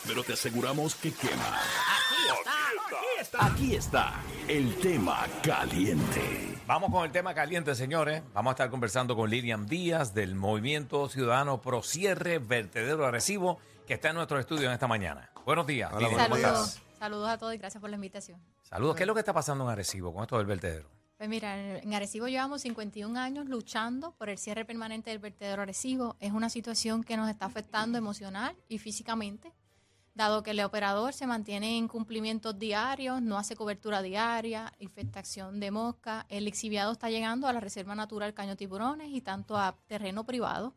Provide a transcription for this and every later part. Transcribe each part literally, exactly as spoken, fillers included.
pero te aseguramos que quema. Aquí está, aquí está. Aquí está el tema caliente. Vamos con el tema caliente, señores. Vamos a estar conversando con Lilian Díaz del Movimiento Ciudadano Pro Cierre Vertedero Arecibo, que está en nuestro estudio en esta mañana. Buenos días. Hola, Lilian, ¿cómo buenos estás? días. Saludos a todos y gracias por la invitación. Saludos. ¿Qué es lo que está pasando en Arecibo con esto del vertedero? Pues mira, en Arecibo llevamos cincuenta y un años luchando por el cierre permanente del vertedero Arecibo. Es una situación que nos está afectando emocional y físicamente, dado que el operador se mantiene en cumplimientos diarios, no hace cobertura diaria, infestación de mosca. El lixiviado está llegando a la Reserva Natural Caño Tiburones y tanto a terreno privado.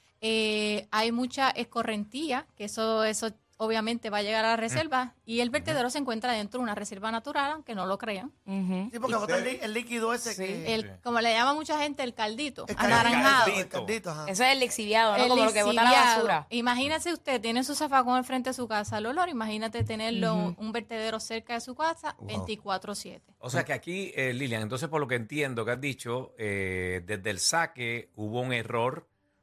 Eh, hay mucha escorrentía, que eso, eso obviamente va a llegar a la reserva, y el vertedero se encuentra dentro de una reserva natural, aunque no lo crean. Uh-huh. Sí, porque bota el, lí- el líquido ese Sí, que... el, como le llama mucha gente, el caldito, el anaranjado. caldito, el caldito, ajá. Eso es el lixiviado, ¿no? El Como lo que bota la lixiviado. basura. Imagínese usted, tiene su zafacón al frente de su casa, el olor, imagínate tenerlo, Ujú. un vertedero cerca de su casa, Wow. veinticuatro siete. O sea que aquí, eh, Lilian, entonces por lo que entiendo que has dicho, eh, desde el saque hubo un error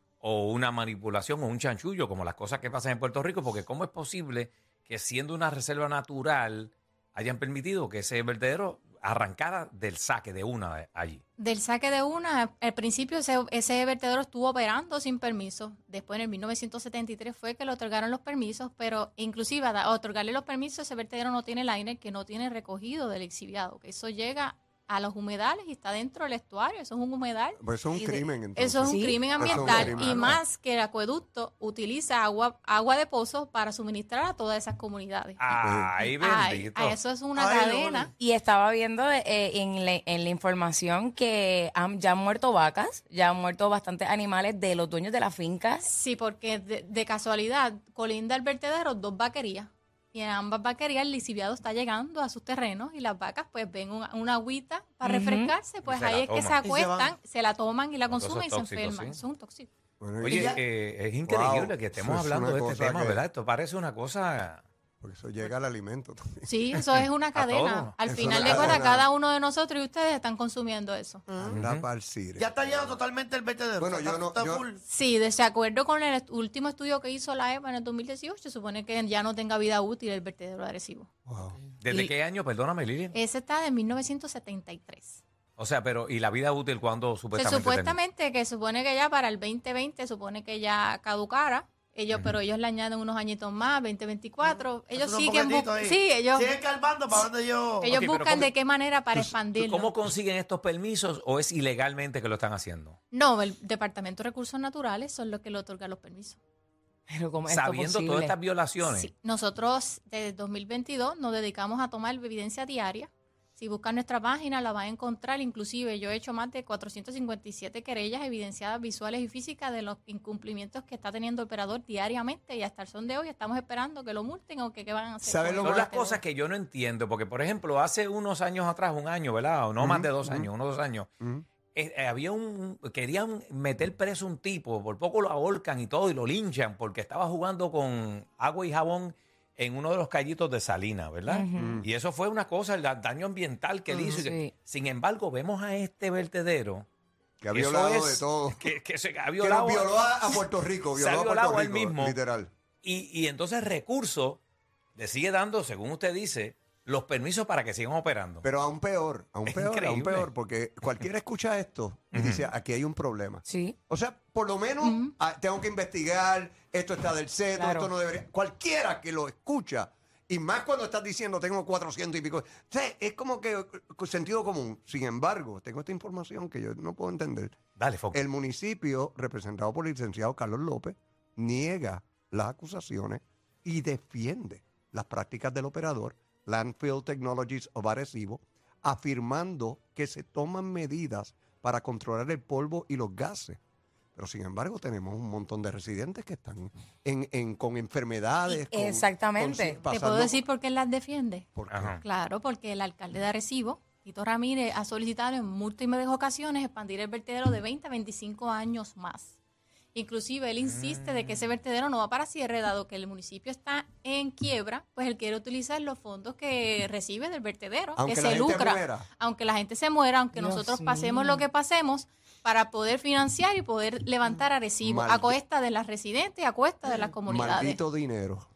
o una manipulación o un chanchullo, como las cosas que pasan en Puerto Rico, porque ¿cómo es posible que siendo una reserva natural hayan permitido que ese vertedero arrancara del saque de una allí? Del saque de una, al principio ese, ese vertedero estuvo operando sin permiso. Después en el mil novecientos setenta y tres fue que le otorgaron los permisos, pero inclusive a otorgarle los permisos ese vertedero no tiene liner, que no tiene recogido del lixiviado, que eso llega a los humedales y está dentro del estuario, eso es un humedal. Pues eso es un Y de- crimen, entonces. Eso es un Sí. crimen Eso es un ambiental crimen. y más que el acueducto utiliza agua agua de pozo para suministrar a todas esas comunidades. ¡Ay, Ay, bendito! ay, eso es una Ay, cadena. Loli. Y estaba viendo eh, en, la, en la información que han, ya han muerto vacas, ya han muerto bastantes animales de los dueños de las fincas. Sí, porque de, de casualidad colinda el vertedero dos vaquerías. Y en ambas vaquerías el lixiviado está llegando a sus terrenos y las vacas pues ven una, una agüita para Ujú. refrescarse, pues Y se ahí la es que se toman. Y se van. acuestan, se, la toman y la Entonces consumen y es se tóxico, enferman. ¿sí? Eso es un tóxico. Bueno, Y y- Oye, ya- eh, es increíble Wow, que estemos eso es hablando una de este cosa tema, que- ¿verdad? Esto parece una cosa... porque eso llega al alimento también. Sí, eso es una A todo. cadena. Al Eso final es de una cuentas, cadena. cada uno de nosotros y ustedes están consumiendo eso. Anda Ujú. pa'l cire. Ya está lleno totalmente el vertedero. Bueno, O sea, yo no- está, está yo- full. Sí, de acuerdo con el est- último estudio que hizo la E P A en el dos mil dieciocho, se supone que ya no tenga vida útil el vertedero de Arecibo. Wow. ¿Desde Y- qué año? Perdóname, Lilian. Ese está de mil novecientos setenta y tres. O sea, pero ¿y la vida útil cuándo O sea, supuestamente supuestamente que supone que ya para el veinte veinte supone que ya caducara. Ellos, Ujú. pero ellos le añaden unos añitos más, veinte veinticuatro. Ellos Hacen un siguen poquitito bu- ahí. sí, ellos, Sigue calmando para donde yo... ellos Ok, pero buscan ¿cómo- de qué manera para Entonces, expandirlo. ¿Cómo consiguen estos permisos o es ilegalmente que lo están haciendo? No, el Departamento de Recursos Naturales son los que le otorgan los permisos. Pero ¿cómo es esto Sabiendo posible? todas estas violaciones. Sí, nosotros desde dos mil veintidós nos dedicamos a tomar evidencia diaria. Si buscan nuestra página la van a encontrar, inclusive yo he hecho más de cuatrocientas cincuenta y siete querellas evidenciadas visuales y físicas de los incumplimientos que está teniendo el operador diariamente y hasta el son de hoy estamos esperando que lo multen o que qué van a hacer. ¿Sabe con lo el Son las vertedero. cosas que yo no entiendo, porque por ejemplo, hace unos años atrás, un año, ¿verdad? O no más Ujú, de dos ujú. años, unos dos años, Ujú. eh, eh, había un, querían meter preso un tipo, por poco lo ahorcan y todo, y lo linchan porque estaba jugando con agua y jabón en uno de los callitos de Salinas, ¿verdad? Ujú. Y eso fue una cosa, el da- daño ambiental que él hizo. y que- Sí. Sin embargo, vemos a este vertedero Que ha Eso violado es- de todo. que, que se ha Que violado. nos violó a, a Puerto Rico. Se ha Violó a violado Puerto él Rico, mismo. literal. Y, y entonces recursos le sigue dando, según usted dice, los permisos para que sigan operando. Pero aún peor, aún Es peor, aún increíble. peor, porque cualquiera escucha esto y Ujú. dice, aquí hay un problema. Sí. O sea, por lo menos Ujú. ah, tengo que investigar, esto está del seto, Claro. esto no debería... Cualquiera que lo escucha, y más cuando estás diciendo tengo cuatrocientos y pico, o sea, es como que eh, sentido común. Sin embargo, tengo esta información que yo no puedo entender. Dale, Foco. El municipio, representado por el licenciado Carlos López, niega las acusaciones y defiende las prácticas del operador Landfill Technologies of Arecibo, afirmando que se toman medidas para controlar el polvo y los gases. Pero sin embargo tenemos un montón de residentes que están en, en- con enfermedades. con- Exactamente. con- ¿Te puedo pasando- decir por qué él las defiende? ¿Por qué? Ajá. Claro, porque el alcalde de Arecibo, Tito Ramírez, ha solicitado en múltiples ocasiones expandir el vertedero de veinte a veinticinco años más. Inclusive él insiste de que ese vertedero no va para cierre, dado que el municipio está en quiebra, pues él quiere utilizar los fondos que recibe del vertedero, Aunque que la se gente lucra, muera. aunque la gente se muera, aunque Dios nosotros pasemos mío. lo que pasemos, para poder financiar y poder levantar Arecibo a Maldi- cuesta de las residentes y a cuesta de las comunidades. Maldito dinero.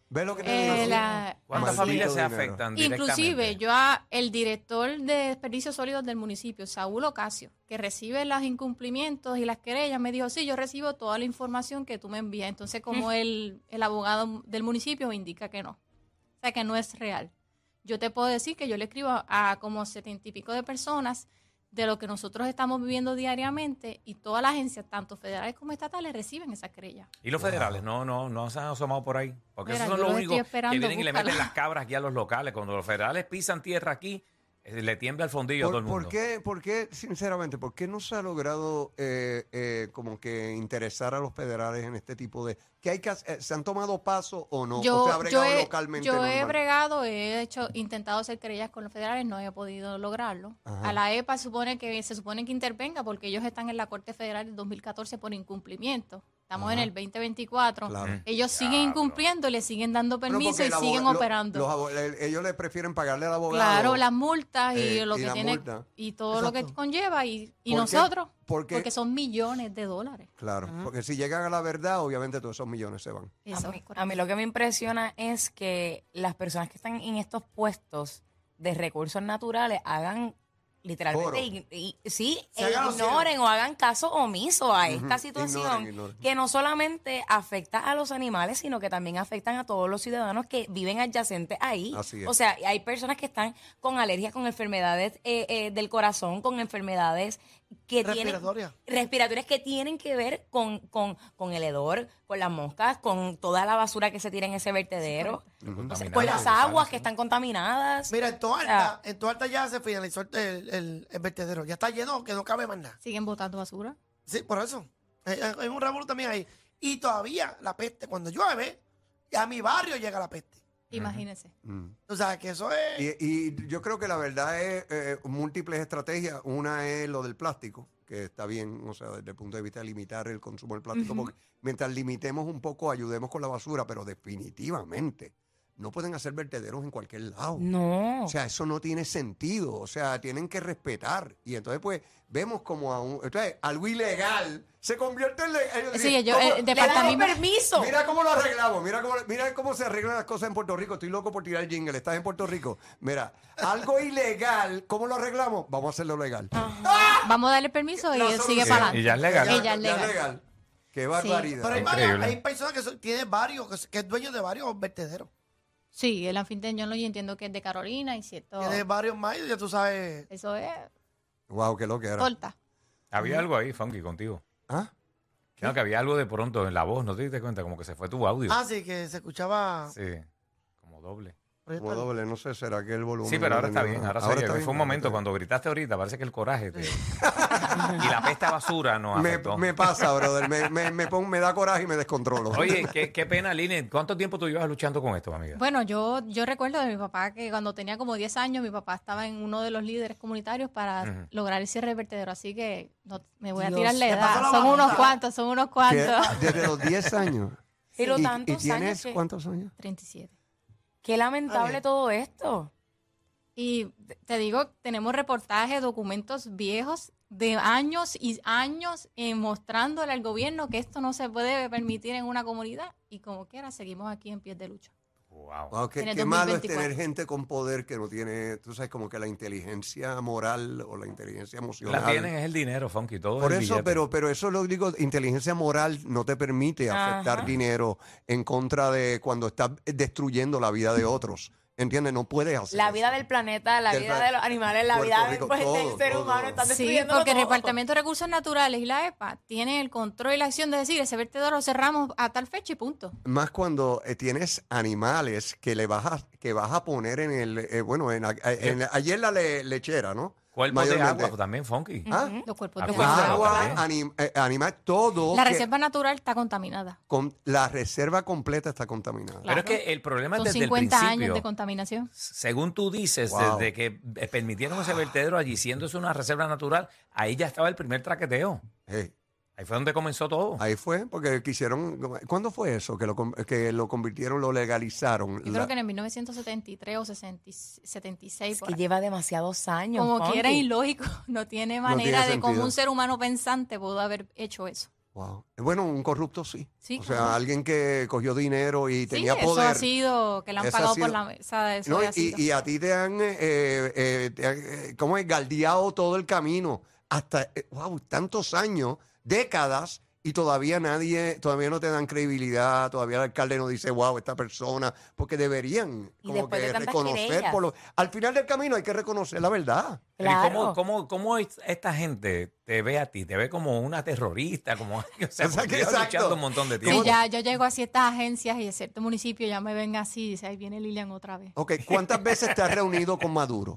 ¿Ves lo que te Eh, digo? la- ¿Cuántas Maldito familias se dinero. afectan Inclusive, directamente? yo a el director de desperdicios sólidos del municipio, Saúl Ocasio, que recibe los incumplimientos y las querellas, me dijo, sí, yo recibo toda la información que tú me envías. Entonces, como el, el abogado del municipio me indica que no. O sea, que no es real. Yo te puedo decir que yo le escribo a, a como setenta y pico de personas de lo que nosotros estamos viviendo diariamente y todas las agencias, tanto federales como estatales, reciben esas querellas. ¿Y los federales? No, no, no se han asomado por ahí. Porque Mira, esos son yo los los únicos estoy esperando, que vienen y le búscalo. meten las cabras aquí a los locales. Cuando los federales pisan tierra aquí, eh, le tiembla el fondillo a todo ¿Por, el mundo. por qué, por qué, sinceramente, por qué no se ha logrado eh, eh, como que interesar a los federales en este tipo de... que hay que hacer- ¿Se han tomado pasos o no? ¿O se ha Yo, bregado yo, he, localmente yo he normal? bregado, he hecho, intentado hacer querellas con los federales, no he podido lograrlo. Ajá. A la E P A supone que se supone que intervenga porque ellos están en la Corte Federal del dos mil catorce por incumplimiento. Estamos Ajá. en el veinte veinticuatro. Claro. Ellos siguen Diablo. incumpliendo, le siguen dando Bueno, permiso porque y el abo- siguen lo- operando. los abo- le- ellos le prefieren pagarle al abogado. Claro, las multas y eh, lo y que la tiene multa. y todo lo que Exacto. conlleva y, y ¿Por qué? nosotros Porque- porque son millones de dólares. Claro, porque si llegan a la verdad, obviamente todos esos millones se van. Eso a, mí, es correcto. a mí lo que me impresiona es que las personas que están en estos puestos de recursos naturales hagan literalmente, Foro. ign- y, sí, Se e hagan los ignoren o hagan caso omiso a esta Ujú, situación ignoren, ignoren. que no solamente afecta a los animales, sino que también afectan a todos los ciudadanos que viven adyacentes ahí. Así es. O sea, hay personas que están con alergias, con enfermedades eh, eh, del corazón, con enfermedades que tienen Respiratoria. respiratorias que tienen que ver con, con, con el hedor, con las moscas, con toda la basura que se tira en ese vertedero, o sea, Contaminantes, con las que aguas salen, que están contaminadas. Mira, en O Toalta, sea, en Toalta ya se finalizó el, el, el vertedero. Ya está lleno, que no cabe más nada. Siguen botando basura. Sí, por eso. Hay, hay un revolú también ahí. Y todavía la peste, cuando llueve, a mi barrio llega la peste. Imagínense. Mm. O sea, que eso es... Y, y yo creo que la verdad es eh, múltiples estrategias. Una es lo del plástico, que está bien, o sea, desde el punto de vista de limitar el consumo del plástico, porque mientras limitemos un poco, ayudemos con la basura, pero definitivamente no pueden hacer vertederos en cualquier lado. no. O sea, eso no tiene sentido. O sea, tienen que respetar. Y entonces, pues, vemos como a un, entonces, algo ilegal se convierte en legal. Sí, yo, ¿Cómo- el Le dan el departamento... permiso. Mira cómo lo arreglamos, mira cómo, mira cómo se arreglan las cosas en Puerto Rico. Estoy loco por tirar el jingle, estás en Puerto Rico. Mira, algo ilegal, ¿cómo lo arreglamos? Vamos a hacerlo legal. Vamos a darle permiso y La él sigue solución. para adelante. Y ya es legal. Y ya es legal. Qué barbaridad. Pero hay, Increíble. varias- hay personas que son- tienen varios, que, que es dueño de varios vertederos. Sí, el anfitrión yo entiendo que es de Carolina y cierto. Tiene varios más y ya tú sabes... Eso es Wow, qué lo que era. torta. Había algo ahí, Funky, contigo. ¿Ah? No, que había algo de pronto en la voz, ¿no te diste cuenta? Como que se fue tu audio. Ah, sí, que se escuchaba... Sí, como doble. Como doble, no sé, será que el volumen. Sí, pero no ahora está tenía- bien. Ahora, se está oye. bien, Fue un ahora momento está cuando gritaste ahorita, parece que el coraje te... y la peste a basura nos bien. afectó. me, me pasa, brother. Me, me, me, pongo- me da coraje y me descontrolo. Oye, qué, qué pena, Lili. ¿Cuánto tiempo tú llevas luchando con esto, amiga? Bueno, yo, yo recuerdo de mi papá que cuando tenía como diez años, mi papá estaba en uno de los líderes comunitarios para Ujú. lograr el cierre del vertedero. Así que no, me voy a Dios, tirar la ¿qué pasó edad. la Son bajita? unos cuantos, son unos Que cuantos. desde los diez años. Pero ¿Y, tantos y tienes años que- cuántos años? treinta y siete. Qué lamentable bien. todo esto. Y te digo, tenemos reportajes, documentos viejos de años y años eh, mostrándole al gobierno que esto no se puede permitir en una comunidad y como quiera seguimos aquí en pie de lucha. Wow. Wow, qué, En el qué malo es dos mil veinticuatro. tener gente con poder que no tiene, tú sabes, como que la inteligencia moral o la inteligencia emocional. La tienen es el dinero, Funky, todo Por es el eso, billete. pero, pero eso lo digo, inteligencia moral no te permite afectar Ajá. dinero en contra de cuando estás destruyendo la vida de otros. ¿Entiendes? No puedes hacer La eso. vida del planeta, la Del vida plan- de los animales, la Puerto vida Rico, pues, todo, del ser todo. humano están Sí, destruyendo porque el todo. Departamento de Recursos Naturales y la E P A tienen el control y la acción de decir ese vertedero lo cerramos a tal fecha y punto. Más cuando eh, tienes animales que le vas a, que vas a poner en el, eh, bueno, en, la- en- ayer la le- lechera, ¿no? Cuerpos de Mayormente. agua también, Funky. ¿Ah? Los cuerpos Ah, de pues, agua. claro. Agua, también. anim- eh, animal, todo. La que- reserva natural está contaminada. con, la reserva completa está contaminada. Pero es que el problema es Son desde el cincuenta principio. años de contaminación. Según tú dices, Wow. desde que eh, permitieron ese vertedero allí, siendo eso una reserva natural, ahí ya estaba el primer traqueteo. Hey, Ahí fue donde comenzó todo. ahí fue, porque quisieron. ¿Cuándo fue eso? Que lo, con- que lo convirtieron, lo legalizaron. Yo La- creo que en el mil novecientos setenta y tres o sesenta y- setenta y seis. Es por que ahí. lleva demasiados años. Como Funky. quiera ilógico, no tiene manera tiene de como sentido. un ser humano pensante pudo haber hecho eso. Wow. Bueno, un corrupto sí. Sí, o sea, claro. alguien que cogió dinero y Sí, tenía eso poder. ha sido, que le han Eso ha pagado sido- por la mesa, eso ¿No? ha Y, sido. y a ti te han, eh, eh, te han, eh, ¿cómo es? Galdeado todo el camino. Hasta, eh, wow, tantos años, décadas, y todavía nadie, todavía no te dan credibilidad, todavía el alcalde no dice, wow, esta persona, porque deberían Y como después que de tantas reconocer querellas. por lo, al final del camino hay que reconocer la verdad. Pero ¿y Claro. ¿Cómo, cómo, cómo es- esta gente te ve a ti? ¿Te ve como una terrorista? Como, o sea, Exacto, porque llevas exacto. luchando un montón de Sí, tiempo. ya yo llego a ciertas agencias y a ciertos municipios ya me ven así, dice, ahí viene Lilian otra vez. Ok, ¿cuántas veces te has reunido con Maduro?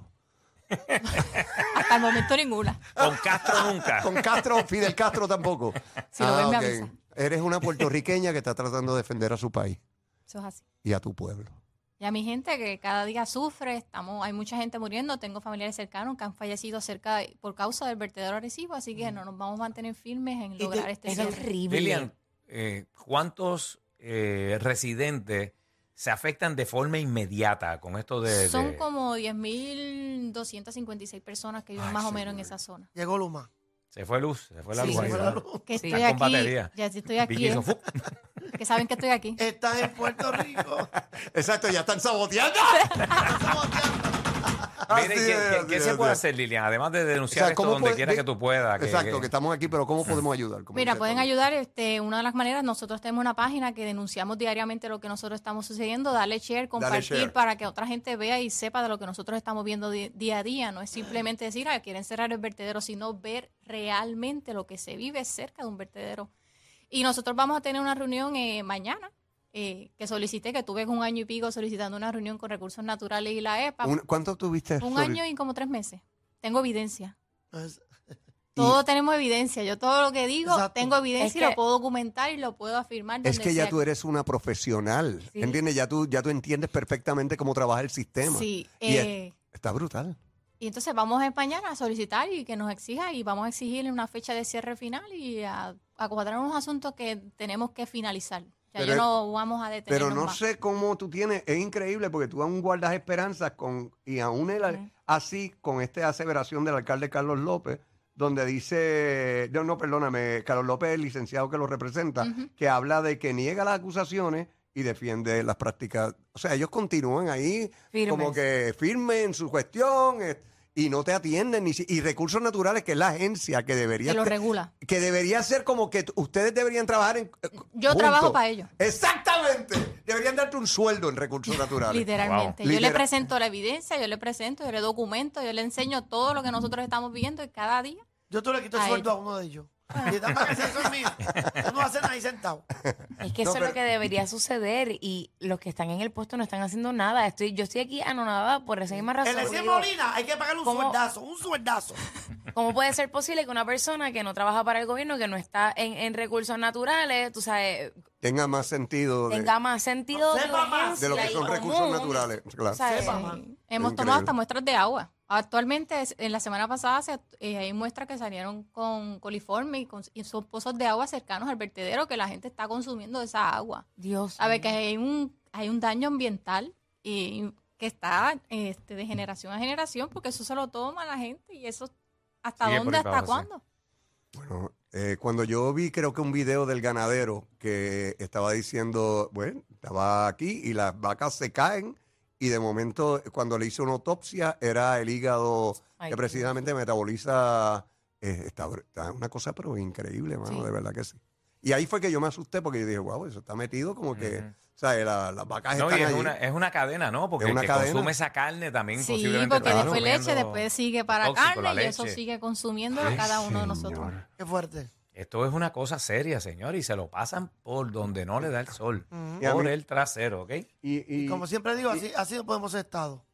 Hasta el momento ninguna. Con Castro nunca. Con Castro, Fidel Castro tampoco. Si lo ven, me ok. avisa. Eres una puertorriqueña que está tratando de defender a su país Eso es así. y a tu pueblo. Y a mi gente que cada día sufre, estamos, hay mucha gente muriendo, tengo familiares cercanos que han fallecido cerca de- por causa del vertedero Arecibo, así que no nos vamos a mantener firmes en te- lograr este Es cierre. horrible. Lilian, eh, ¿cuántos eh, residentes se afectan de forma inmediata con esto de...? Son de- como diez mil doscientas cincuenta y seis personas que viven Ay, más o menos en señor. esa zona. Llegó Luma. Se fue luz, se fue la Sí, luz se ahí, fue la ¿verdad? Que Sí. estoy Está con aquí, batería. ya estoy aquí, Vicky hizo eh, ¡fup! que saben que estoy aquí. Estás en Puerto Rico. Exacto, ya están saboteando. Estás saboteando. Mire, Así ¿qué, es, qué- así qué es, se así puede es. hacer, Lilian? Además de O denunciar sea, esto ¿cómo donde puede- quiera de- que tú puedas. que- Exacto, que- que estamos aquí, pero ¿cómo podemos ayudar? Como Mira, dice pueden Tony. ayudar, este, una de las maneras, nosotros tenemos una página que denunciamos diariamente lo que nosotros estamos sucediendo, darle share, compartir share. para que otra gente vea y sepa de lo que nosotros estamos viendo di- día a día. No es simplemente decir, ah, quieren cerrar el vertedero, sino ver realmente lo que se vive cerca de un vertedero. Y nosotros vamos a tener una reunión eh, mañana, eh, que solicité, que tuve un año y pico solicitando una reunión con Recursos Naturales y la E P A. Un- ¿Cuánto tuviste? Un Sorry. año y como tres meses. Tengo evidencia. Es- Todos tenemos evidencia. Yo todo lo que digo, Exacto. tengo evidencia Es y que- lo puedo documentar y lo puedo afirmar. Es donde que ya sea tú eres una profesional, Sí. ¿entiendes? Ya tú, ya tú entiendes perfectamente cómo trabaja el sistema. Sí. Y es- eh, Está brutal. y entonces vamos a mañana a solicitar y que nos exija y vamos a exigirle una fecha de cierre final y a, a cuadrar unos asuntos que tenemos que finalizar. Ya Pero yo es- no vamos a detenernos Pero no más. sé cómo tú tienes, es increíble porque tú aún guardas esperanzas con, y aún el, Ujú. así con esta aseveración del alcalde Carlos López, donde dice, no, no, perdóname, Carlos López, el licenciado que lo representa, Ujú. que habla de que niega las acusaciones y defiende las prácticas. O sea, ellos continúan ahí Firmes. como que firmes en su cuestión eh, y no te atienden. Ni si- y Recursos Naturales, que es la agencia que debería, Que lo te- regula. que debería ser como que t- ustedes deberían trabajar en... eh, Yo juntos. trabajo para ellos. Exactamente. Deberían darte un sueldo en Recursos Naturales. Literalmente. Wow. Yo le Literal- presento la evidencia, yo le presento, yo le documento, yo le enseño todo lo que nosotros estamos viviendo y cada día. Yo tú le quito el A sueldo a ellos. uno de ellos. Y dame que eso es mío. Tú no haces nada ahí sentado. Es que No, eso es pero- lo que debería suceder y los que están en el puesto no están haciendo nada. Estoy, yo estoy aquí anonadada por esa misma razón. En el porque cien digo, Molina hay que pagarle un ¿cómo? sueldazo, un sueldazo. ¿Cómo puede ser posible que una persona que no trabaja para el gobierno, que no está en, en recursos naturales, tú sabes, Tenga más sentido de, tenga más sentido de, Sepa más de lo que urgencia son y recursos común? naturales? Claro. ¿Sabes? Sepa más. Sí. Hemos Increíble. tomado hasta muestras de agua. Actualmente, es- en la semana pasada, se, eh, hay muestras que salieron con coliforme y, con, y son pozos de agua cercanos al vertedero que la gente está consumiendo esa agua. Dios. Sabe mío. que hay un, hay un daño ambiental y que está este, de generación a generación porque eso se lo toma la gente y eso ¿hasta Sigue por dónde? ahí para ¿Hasta abajo, sí. cuándo? Bueno, eh, cuando yo vi, creo que un video del ganadero que estaba diciendo, bueno, estaba aquí y las vacas se caen y de momento cuando le hice una autopsia era el hígado Ay, que Dios. precisamente metaboliza, eh, está, está una cosa pero increíble, mano, Sí. de verdad que sí. Y ahí fue que yo me asusté porque yo dije, wow, eso está metido como que, Ujú. o sea, la- las vacas No, y están es allí. una, es una cadena, ¿no? Porque Es el una que cadena. consume esa carne también Sí, posiblemente porque está después leche, consumiendo después sigue para tóxico carne la y eso leche. sigue consumiéndolo Ay, cada uno de nosotros. señor. Qué fuerte. Esto es una cosa seria, señor, y se lo pasan por donde no le da el sol. Y a Por mí- el trasero, ¿ok? Y, Y y- como siempre digo, así, así no podemos ser Estado.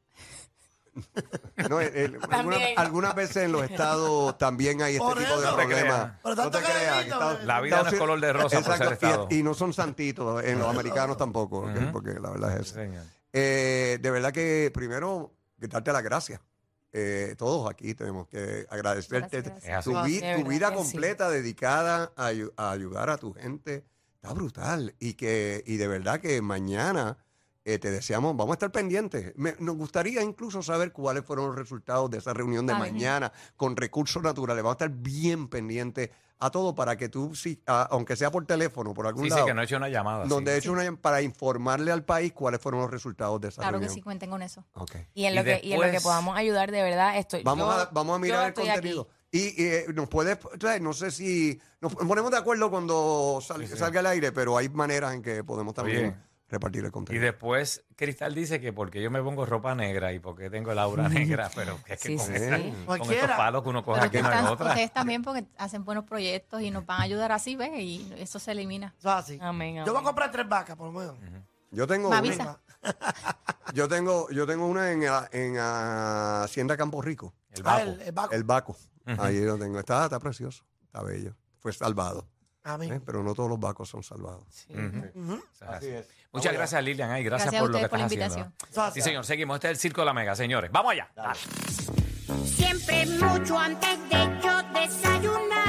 no, el- el- algunas, También. algunas veces en los estados también hay este Por tipo de eso. No te problemas. creas. Pero No te tanto creas. cariñito, que está- La vida no es sí, color de rosa por ser exacto, Estado. y, y no son santitos en los americanos tampoco, ¿ok? Ujú. Porque la verdad es Sí, eso. señor. Eh, de verdad que primero, darte las gracias. Eh, todos aquí tenemos que agradecerte Gracias, gracias. tu, Es vi- así. De tu verdad vida que sí. completa dedicada a, ayu- a ayudar a tu gente. Está brutal. Y que y de verdad que mañana Eh, te deseamos, vamos a estar pendientes. Me- nos gustaría incluso saber cuáles fueron los resultados de esa reunión de Está bien. mañana con recursos naturales. Vamos a estar bien pendientes a todo para que tú, si, a- aunque sea por teléfono, por algún Sí, sí, lado, que no he hecho una llamada. donde sí. he hecho una para informarle al país cuáles fueron los resultados de esa Claro que reunión. sí, cuenten con eso. Ok. Y en Y lo que y en lo que después- podamos ayudar, de verdad, estoy. Vamos, yo- a, vamos a yo mirar el estoy contenido. aquí. Y eh, nos puedes, o sea, no sé si nos ponemos de acuerdo cuando sal- Sí, sí. salga al aire, pero hay maneras en que podemos también Oye, repartir el Y contenido. después Cristal dice que porque yo me pongo ropa negra y porque tengo el aura negra, pero es que Sí, con, sí, esta- sí. con estos Cualquiera. palos que uno coge Pero aquí que no hay están- otra. ustedes también porque hacen buenos proyectos y nos van a ayudar así, ¿ves? Y eso se elimina. Eso es así. Amén, Yo voy a amén. comprar tres vacas, por lo menos. Yo tengo Me una, avisa. yo tengo, yo tengo una en, la- en ah, Hacienda Campo Rico, El Ah, vapo. el, el vaco. el Baco. Ujú. Ahí lo tengo. Está, está precioso, está bello. Fue salvado, Amén. ¿eh? Pero no todos los Bacos son salvados. Ujú. Ujú. O sea, Así es. Muchas Vamos gracias, Lilian. Ay, gracias, Gracias a por lo que ustedes por la estás haciendo. invitación. Eso es Sí, así. señor. Seguimos. Este es el Circo de la Mega, señores. Vamos allá. Dale. Siempre mucho antes de yo desayunar.